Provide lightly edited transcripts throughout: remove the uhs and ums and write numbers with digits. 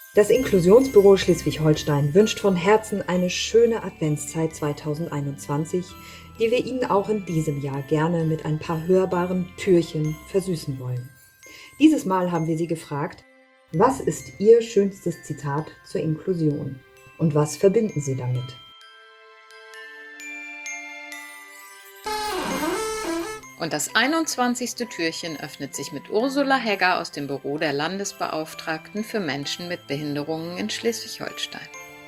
Das Inklusionsbüro Schleswig-Holstein wünscht von Herzen eine schöne Adventszeit 2021, die wir Ihnen auch in diesem Jahr gerne mit ein paar hörbaren Türchen versüßen wollen. Dieses Mal haben wir Sie gefragt, was ist Ihr schönstes Zitat zur Inklusion und was verbinden Sie damit? Und das 21. Türchen öffnet sich mit Ursula Hegger aus dem Büro der Landesbeauftragten für Menschen mit Behinderungen in Schleswig-Holstein.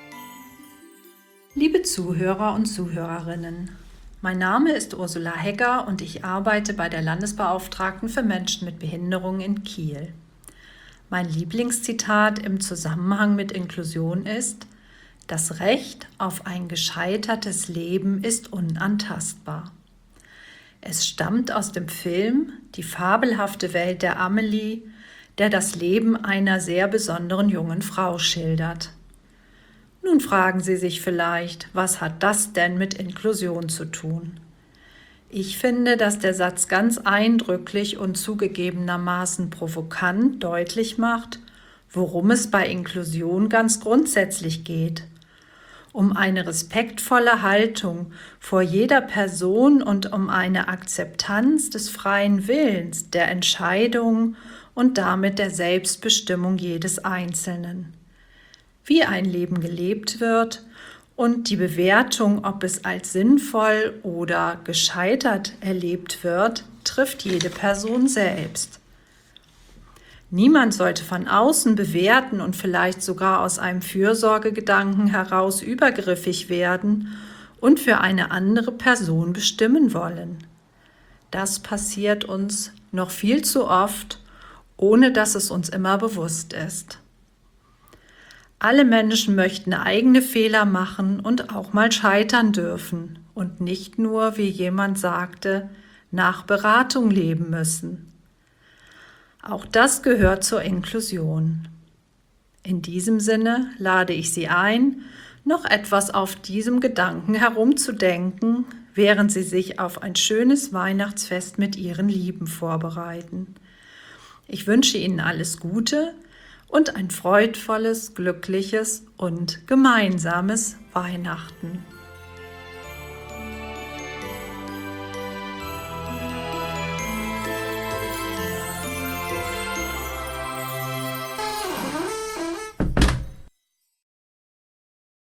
Liebe Zuhörer und Zuhörerinnen, mein Name ist Ursula Hegger und ich arbeite bei der Landesbeauftragten für Menschen mit Behinderungen in Kiel. Mein Lieblingszitat im Zusammenhang mit Inklusion ist: Das Recht auf ein gescheitertes Leben ist unantastbar. Es stammt aus dem Film Die fabelhafte Welt der Amelie, der das Leben einer sehr besonderen jungen Frau schildert. Nun fragen Sie sich vielleicht, was hat das denn mit Inklusion zu tun? Ich finde, dass der Satz ganz eindrücklich und zugegebenermaßen provokant deutlich macht, worum es bei Inklusion ganz grundsätzlich geht. Um eine respektvolle Haltung vor jeder Person und um eine Akzeptanz des freien Willens, der Entscheidung und damit der Selbstbestimmung jedes Einzelnen. Wie ein Leben gelebt wird und die Bewertung, ob es als sinnvoll oder gescheitert erlebt wird, trifft jede Person selbst. Niemand sollte von außen bewerten und vielleicht sogar aus einem Fürsorgegedanken heraus übergriffig werden und für eine andere Person bestimmen wollen. Das passiert uns noch viel zu oft, ohne dass es uns immer bewusst ist. Alle Menschen möchten eigene Fehler machen und auch mal scheitern dürfen und nicht nur, wie jemand sagte, nach Beratung leben müssen. Auch das gehört zur Inklusion. In diesem Sinne lade ich Sie ein, noch etwas auf diesem Gedanken herumzudenken, während Sie sich auf ein schönes Weihnachtsfest mit Ihren Lieben vorbereiten. Ich wünsche Ihnen alles Gute und ein freudvolles, glückliches und gemeinsames Weihnachten.